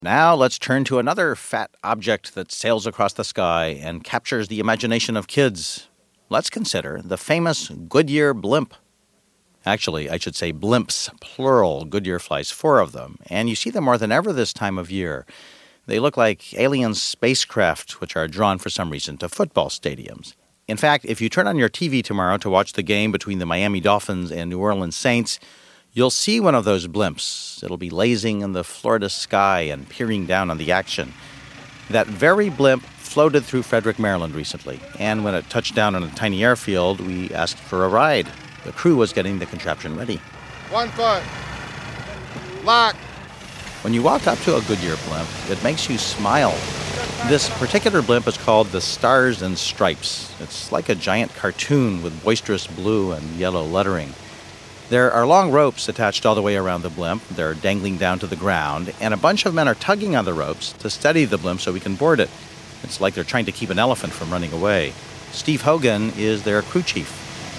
Now let's turn to another fat object that sails across the sky and captures the imagination of kids. Let's consider the famous Goodyear blimp. Actually, I should say blimps, plural. Goodyear flies 4 of them, and you see them more than ever this time of year. They look like alien spacecraft, which are drawn for some reason to football stadiums. In fact, if you turn on your TV tomorrow to watch the game between the Miami Dolphins and New Orleans Saints, you'll see one of those blimps. It'll be lazing in the Florida sky and peering down on the action. That very blimp floated through Frederick, Maryland recently, and when it touched down on a tiny airfield, we asked for a ride. The crew was getting the contraption ready. 1 foot. Lock. When you walk up to a Goodyear blimp, it makes you smile. This particular blimp is called the Stars and Stripes. It's like a giant cartoon with boisterous blue and yellow lettering. There are long ropes attached all the way around the blimp. They're dangling down to the ground, and a bunch of men are tugging on the ropes to steady the blimp so we can board it. It's like they're trying to keep an elephant from running away. Steve Hogan is their crew chief.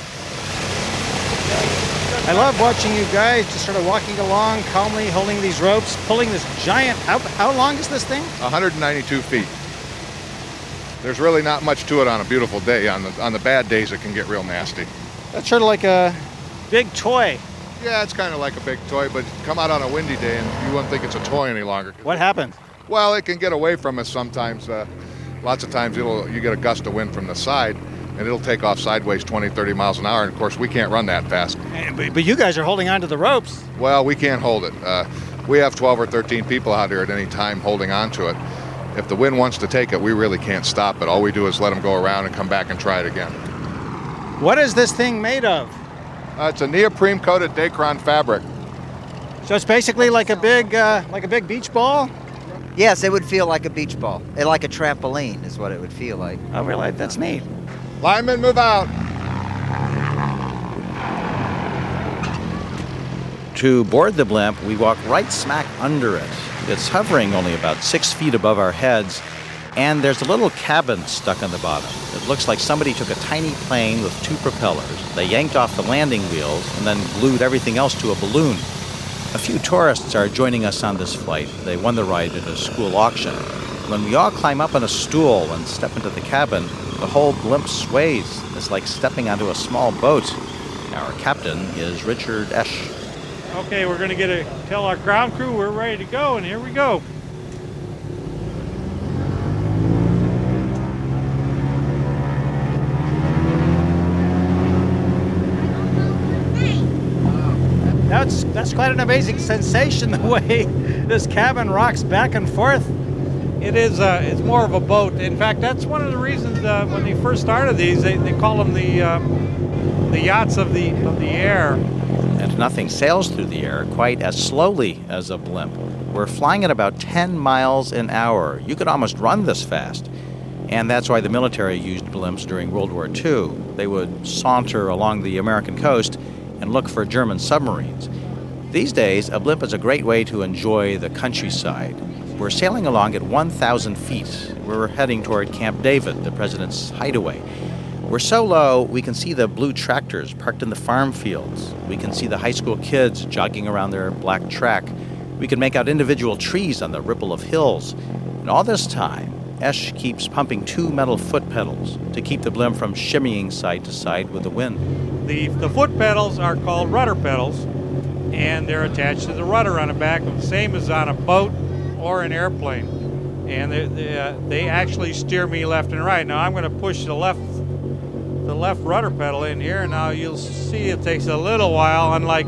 I love watching you guys just sort of walking along, calmly holding these ropes, pulling this giant... How long is this thing? 192 feet. There's really not much to it on a beautiful day. On the bad days, it can get real nasty. That's sort of like a big toy. Yeah, it's kind of like a big toy, but come out on a windy day and you wouldn't think it's a toy any longer. What happens? Well, it can get away from us sometimes. Lots of times you get a gust of wind from the side, and it'll take off sideways 20, 30 miles an hour, and of course we can't run that fast. But you guys are holding on to the ropes. Well, we can't hold it. We have 12 or 13 people out here at any time holding on to it. If the wind wants to take it, we really can't stop it. All we do is let them go around and come back and try it again. What is this thing made of? It's a neoprene-coated Dacron fabric. So it's basically like a big beach ball? Yes, it would feel like a beach ball. Like a trampoline is what it would feel like. Oh, really? That's neat. Linemen, move out. To board the blimp, we walk right smack under it. It's hovering only about 6 feet above our heads, and there's a little cabin stuck on the bottom. It looks like somebody took a tiny plane with 2 propellers. They yanked off the landing wheels and then glued everything else to a balloon. A few tourists are joining us on this flight. They won the ride at a school auction. When we all climb up on a stool and step into the cabin, the whole blimp sways. It's like stepping onto a small boat. Our captain is Richard Esch. Okay, we're going to tell our ground crew we're ready to go, and here we go. That's quite an amazing sensation, the way this cabin rocks back and forth. It is. It's more of a boat. In fact, that's one of the reasons when they first started these, they call them the yachts of the air. And nothing sails through the air quite as slowly as a blimp. We're flying at about 10 miles an hour. You could almost run this fast. And that's why the military used blimps during World War II. They would saunter along the American coast and look for German submarines. These days, a blimp is a great way to enjoy the countryside. We're sailing along at 1,000 feet. We're heading toward Camp David, the president's hideaway. We're so low, we can see the blue tractors parked in the farm fields. We can see the high school kids jogging around their black track. We can make out individual trees on the ripple of hills. And all this time, Esch keeps pumping 2 metal foot pedals to keep the blimp from shimmying side to side with the wind. The foot pedals are called rudder pedals, and they're attached to the rudder on the back, the same as on a boat or an airplane. And they actually steer me left and right. Now I'm going to push the left rudder pedal in here. Now you'll see it takes a little while,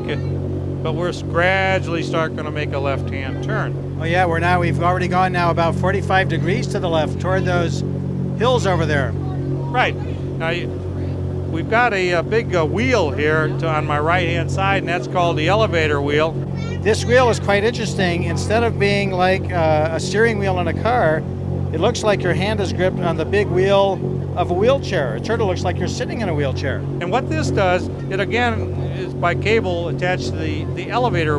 but we're gradually going to make a left-hand turn. Oh yeah, we've already gone now about 45 degrees to the left toward those hills over there. Right. Now we've got a big wheel here on my right-hand side, and that's called the elevator wheel. This wheel is quite interesting. Instead of being like a steering wheel in a car, it looks like your hand is gripped on the big wheel of a wheelchair. It sort of looks like you're sitting in a wheelchair. And what this does, it again is by cable attached to the elevator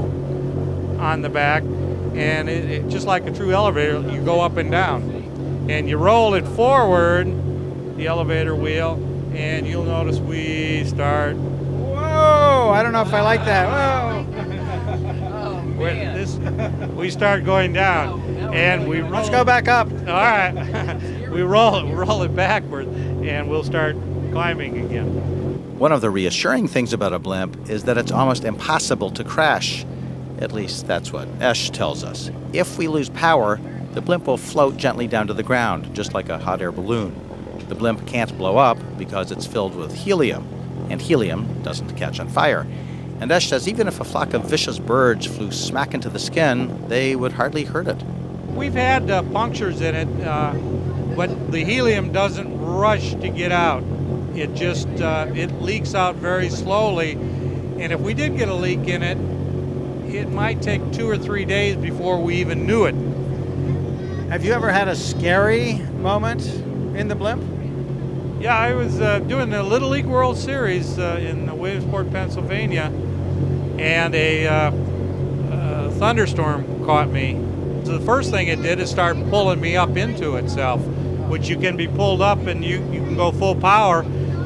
on the back, and it just like a true elevator, you go up and down. And you roll it forward, the elevator wheel, and you'll notice we start. Whoa! I don't know if I like that. Whoa! We start going down. And we Let's go back up. All right. we roll it backward, and we'll start climbing again. One of the reassuring things about a blimp is that it's almost impossible to crash. At least that's what Esh tells us. If we lose power, the blimp will float gently down to the ground, just like a hot air balloon. The blimp can't blow up because it's filled with helium, and helium doesn't catch on fire. And Esh says even if a flock of vicious birds flew smack into the skin, they would hardly hurt it. We've had punctures in it, but the helium doesn't rush to get out. It just it leaks out very slowly, and if we did get a leak in it, it might take 2 or 3 days before we even knew it. Have you ever had a scary moment in the blimp? Yeah, I was doing the Little League World Series in Williamsport, Pennsylvania, and a thunderstorm caught me. So the first thing it did is start pulling me up into itself, which you can be pulled up and you can go full power,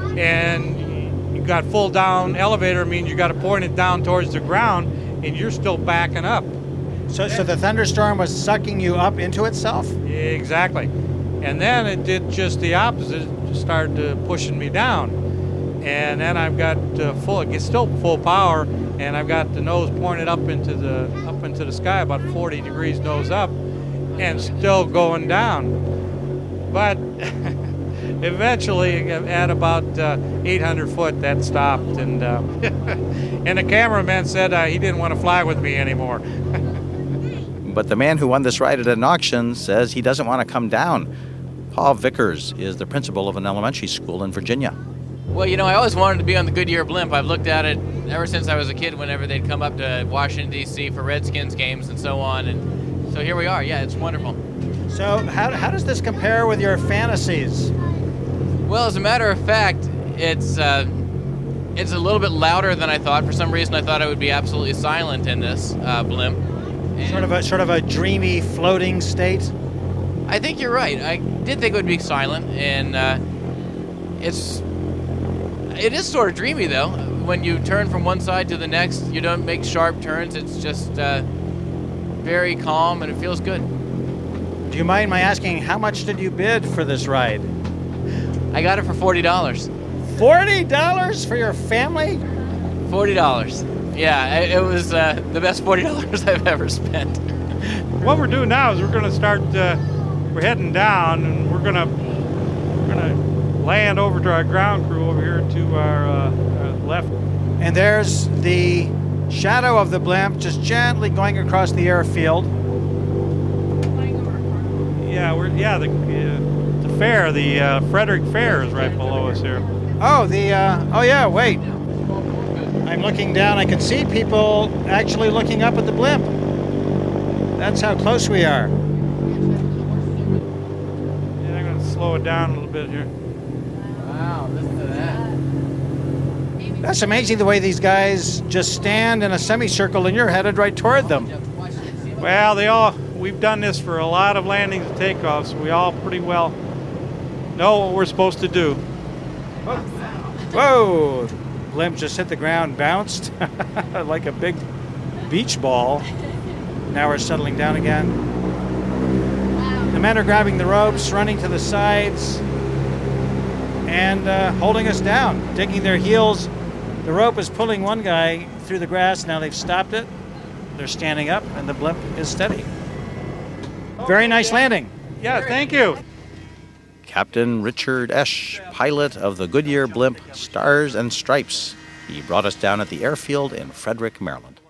and you got full down elevator means you got to point it down towards the ground, and you're still backing up. So the thunderstorm was sucking you up into itself? Exactly. And then it did just the opposite. It started pushing me down. And then I've got it's still full power, and I've got the nose pointed up into the sky, about 40 degrees nose up, and still going down. But eventually, at about 800 foot, that stopped, and and the cameraman said he didn't want to fly with me anymore. But the man who won this ride at an auction says he doesn't want to come down. Paul Vickers is the principal of an elementary school in Virginia. Well, I always wanted to be on the Goodyear blimp. I've looked at it ever since I was a kid, whenever they'd come up to Washington, D.C. for Redskins games and so on. And so here we are. Yeah, it's wonderful. So how does this compare with your fantasies? Well, as a matter of fact, it's a little bit louder than I thought. For some reason, I thought it would be absolutely silent in this blimp. And Sort of a dreamy, floating state? I think you're right. I did think it would be silent, and it is sort of dreamy, though. When you turn from one side to the next, you don't make sharp turns. It's just very calm, and it feels good. Do you mind my asking, how much did you bid for this ride? I got it for $40. $40 for your family? $40. Yeah, it was the best $40 I've ever spent. What we're doing now is we're going to start. We're heading down, and we're gonna land over to our ground crew over here to our left. And there's the shadow of the blimp just gently going across the airfield. Yeah, the fair, the Frederick Fair is right below us here. Oh, wait. I'm looking down. I can see people actually looking up at the blimp. That's how close we are. Yeah, I'm going to slow it down a little bit here. Wow, listen to that. That's amazing the way these guys just stand in a semicircle and you're headed right toward them. Well, we've done this for a lot of landings and takeoffs. So we all pretty well know what we're supposed to do. Whoa! Blimp just hit the ground, bounced like a big beach ball. Now we're settling down again. The men are grabbing the ropes, running to the sides, and holding us down, digging their heels. The rope is pulling one guy through the grass. Now they've stopped it. They're standing up, and the blimp is steady. Very nice landing. Yeah, thank you. Captain Richard Esch, pilot of the Goodyear blimp Stars and Stripes. He brought us down at the airfield in Frederick, Maryland.